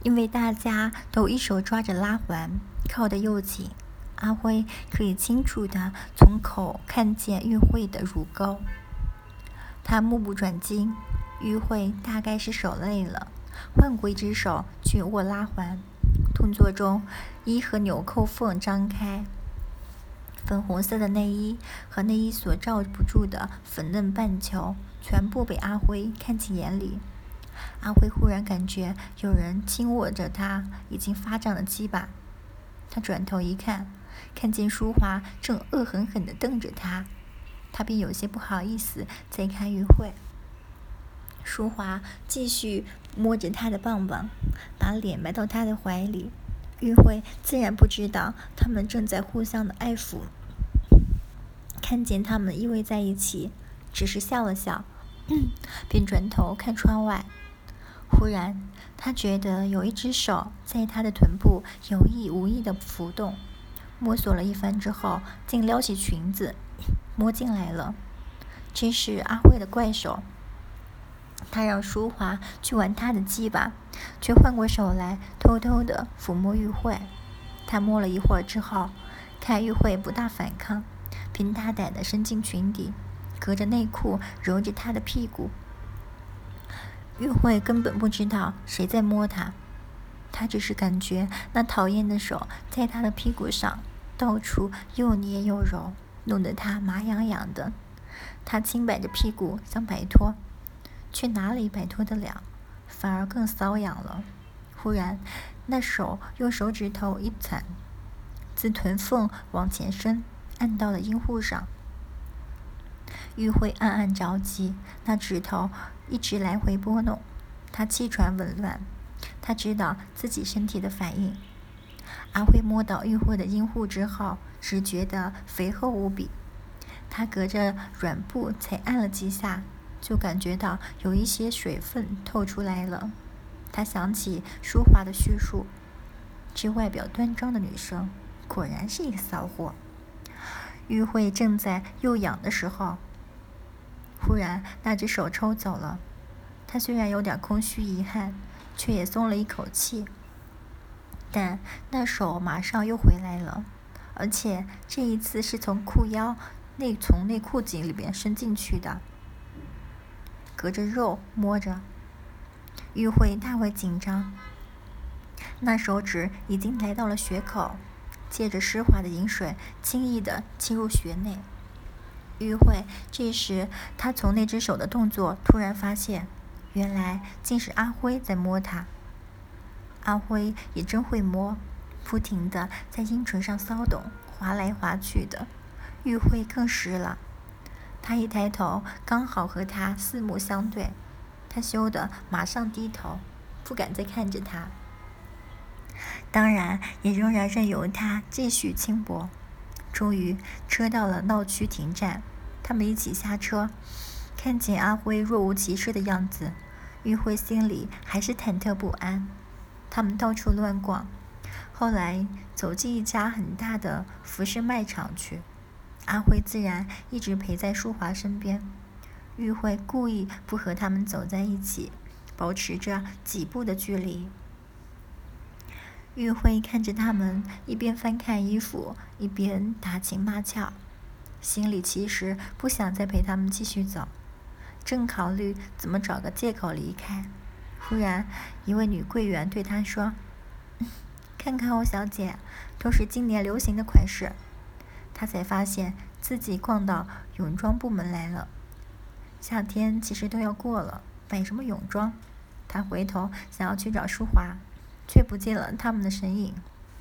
因为大家都一手抓着拉环，靠得又紧，阿辉可以清楚地从口看见玉慧的乳沟。他目不转睛，玉慧大概是手累了，换过一只手去握拉环，动作中衣和纽扣缝张开，粉红色的内衣和内衣所罩不住的粉嫩半球全部被阿辉看进眼里。阿辉忽然感觉有人轻握着他已经发胀的鸡巴，他转头一看，看见淑华正恶狠狠地瞪着他，他便有些不好意思再看玉慧。淑华继续摸着他的棒棒，把脸埋到他的怀里。玉慧自然不知道他们正在互相的爱抚，看见他们依偎在一起，只是笑了笑，便转头看窗外。忽然他觉得有一只手在他的臀部有意无意地浮动，摸索了一番之后，竟撩起裙子摸进来了。这是阿慧的怪手，他让淑华去玩他的鸡巴，却换过手来偷偷地抚摸玉慧。他摸了一会儿之后，看玉慧不大反抗，便大胆地伸进裙底，隔着内裤揉着她的屁股。玉慧根本不知道谁在摸她，她只是感觉那讨厌的手在她的屁股上到处又捏又揉，弄得她麻痒痒的。她轻摆着屁股想摆脱，却哪里摆脱得了，反而更瘙痒了。忽然那手用手指头一攒，自臀缝往前伸，按到了阴户上。玉慧暗暗着急，那指头一直来回拨弄，她气喘紊乱。她知道自己身体的反应。阿辉摸到玉慧的阴户之后，只觉得肥厚无比。他隔着软布才按了几下，就感觉到有一些水分透出来了。他想起淑华的叙述，这外表端庄的女生果然是一个骚货。玉慧正在又痒的时候，忽然那只手抽走了。他虽然有点空虚遗憾，却也松了一口气。但那手马上又回来了，而且这一次是从裤腰从内裤颈里边伸进去的，隔着肉摸着。玉慧大为紧张，那手指已经来到了穴口，借着湿滑的饮水轻易地侵入穴内。玉慧这时她从那只手的动作突然发现，原来竟是阿辉在摸她。阿辉也真会摸，不停地在阴唇上骚动，滑来滑去的。玉慧更湿了，她一抬头刚好和他四目相对，她羞得马上低头，不敢再看着他，当然也仍然任由他继续轻薄。终于车到了闹区停站，他们一起下车，看见阿辉若无其事的样子，玉慧心里还是忐忑不安。他们到处乱逛，后来走进一家很大的服饰卖场去。阿辉自然一直陪在淑华身边，玉慧故意不和他们走在一起，保持着几步的距离。玉慧看着他们一边翻看衣服，一边打情骂俏，心里其实不想再陪他们继续走，正考虑怎么找个借口离开。忽然一位女柜员对她说，看看哦，小姐，都是今年流行的款式。她才发现自己逛到泳装部门来了。夏天其实都要过了，买什么泳装？她回头想要去找淑华，却不见了他们的身影。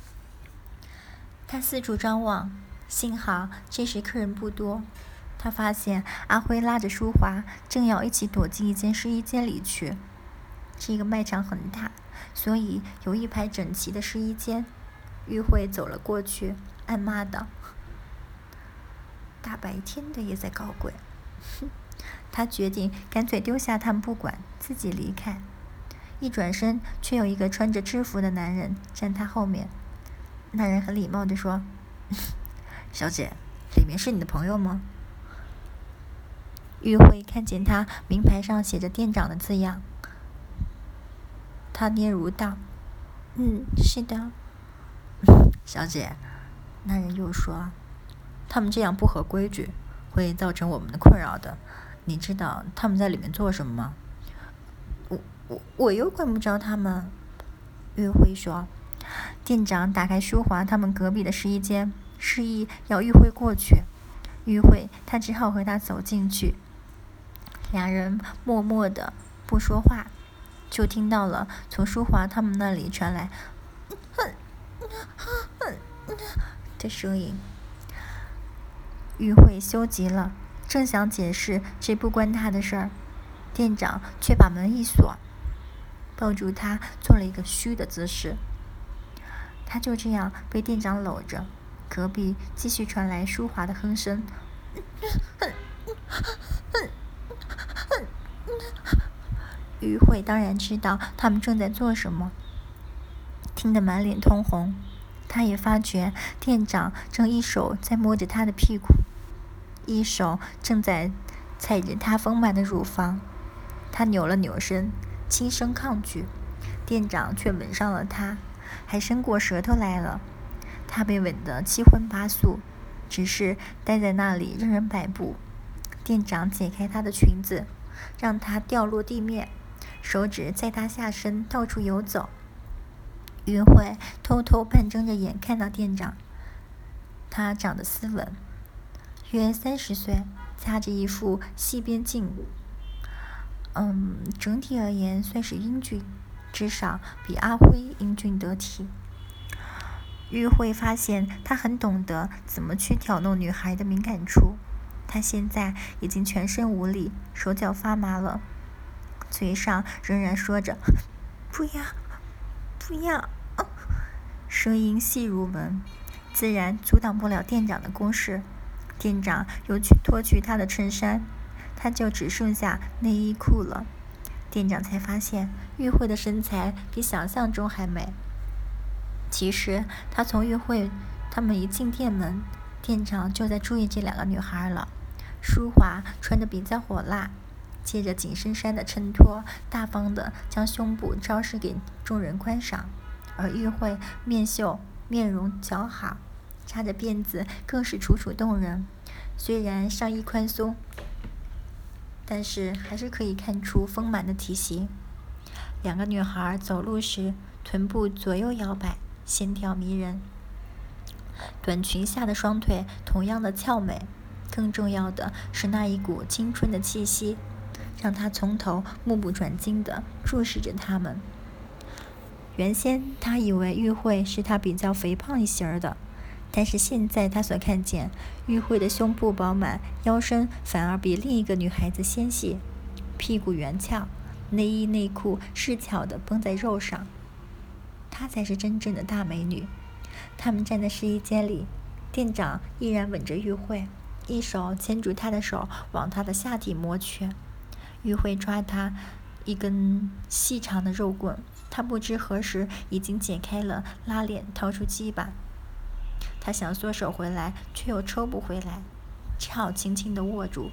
她四处张望，幸好这时客人不多。她发现阿辉拉着淑华正要一起躲进一间试衣间里去。这个卖场很大，所以有一排整齐的试衣间。玉慧走了过去，暗骂道，大白天的也在搞鬼。她决定干脆丢下他们不管，自己离开。一转身，却有一个穿着制服的男人站她后面。那人很礼貌地说，小姐，里面是你的朋友吗？玉慧看见他名牌上写着店长的字样，他嗫嚅道， 是的。小姐，那人又说，他们这样不合规矩，会造成我们的困扰的。你知道他们在里面做什么吗？我又管不着他们。玉慧说。店长打开淑华他们隔壁的试衣间，示意要玉慧过去。玉慧他只好和他走进去。两人默默的不说话，就听到了从淑华他们那里传来的声音。玉慧羞极了，正想解释这不关他的事儿，店长却把门一锁，抱住他做了一个虚的姿势。他就这样被店长搂着，隔壁继续传来淑华的哼声。玉慧当然知道他们正在做什么，听得满脸通红。他也发觉店长正一手在摸着他的屁股，一手正在踩着他丰满的乳房。他扭了扭身，轻声抗拒，店长却吻上了他，还伸过舌头来了。他被吻得七荤八素，只是待在那里任人摆布。店长解开她的裙子，让她掉落地面，手指在她下身到处游走。约会偷偷半睁着眼看到店长，他长得斯文，约30岁，擦着一副细边镜，整体而言算是英俊，至少比阿辉英俊得体。玉慧发现他很懂得怎么去挑弄女孩的敏感处，他现在已经全身无力，手脚发麻了，嘴上仍然说着不要不要，声音细如蚊，自然阻挡不了店长的攻势。店长又脱去他的衬衫，他就只剩下内衣裤了。店长才发现玉慧的身材比想象中还美。其实他从玉慧他们一进店门，店长就在注意这两个女孩了。淑华穿得比较火辣，借着紧身衫的衬托，大方地将胸部昭示给众人观赏。而玉慧面秀，面容姣好，扎着辫子更是楚楚动人。虽然上衣宽松，但是还是可以看出丰满的体型。两个女孩走路时，臀部左右摇摆，线条迷人。短裙下的双腿同样的俏美，更重要的是那一股青春的气息，让他从头目不转睛地注视着他们。原先他以为玉慧是他比较肥胖一些的，但是现在他所看见玉慧的胸部饱满，腰身反而比另一个女孩子纤细，屁股圆翘，内衣内裤适巧地绷在肉上，她才是真正的大美女。他们站在试衣间里，店长依然吻着玉慧，一手牵住她的手往她的下体摸去。玉慧抓她一根细长的肉棍，她不知何时已经解开了拉链，掏出鸡巴。她想缩手回来，却又抽不回来，只好轻轻地握住。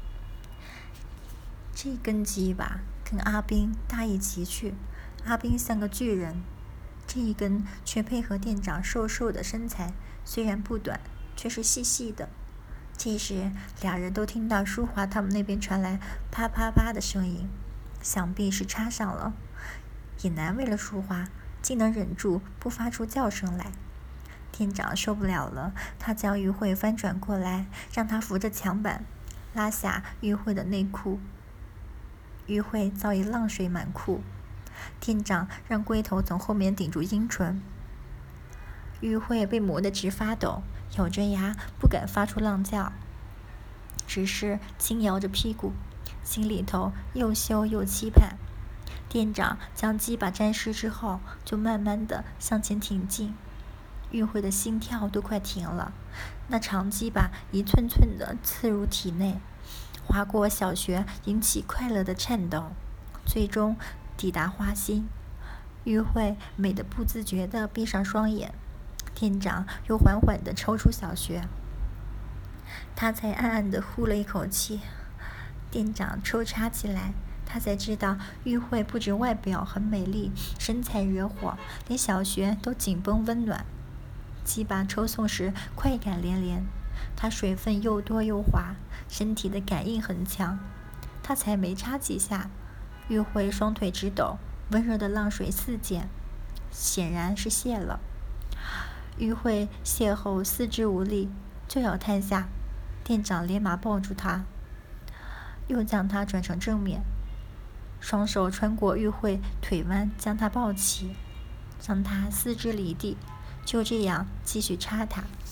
这根鸡巴跟阿斌大一齐去，阿斌像个巨人，这一根却配合店长瘦瘦的身材，虽然不短，却是细细的。这时俩人都听到淑华他们那边传来啪啪啪的声音，想必是插上了。也难为了淑华，竟能忍住不发出叫声来。店长受不了了，他将玉慧翻转过来，让她扶着墙板，拉下玉慧的内裤。玉慧早已浪水满裤，店长让龟头从后面顶住阴唇。玉慧被磨得直发抖，咬着牙不敢发出浪叫，只是轻摇着屁股，心里头又羞又期盼。店长将鸡巴沾湿之后，就慢慢地向前挺进。玉慧的心跳都快停了，那长鸡巴一寸寸地刺入体内，划过小穴，引起快乐的颤抖，最终抵达花心。玉慧美得不自觉地闭上双眼，店长又缓缓地抽出小穴，他才暗暗地呼了一口气。店长抽插起来， 他才知道玉慧不止外表很美丽，身材惹火，连小穴都紧绷温暖。鸡巴抽送时快感连连，他水分又多又滑，身体的感应很强。他才没插几下，玉慧双腿直抖，温热的浪水四溅，显然是泄了。玉慧泄后四肢无力，就要瘫下，店长连忙抱住她，又将她转成正面，双手穿过玉慧腿弯，将她抱起，让她四肢离地，就这样继续插她。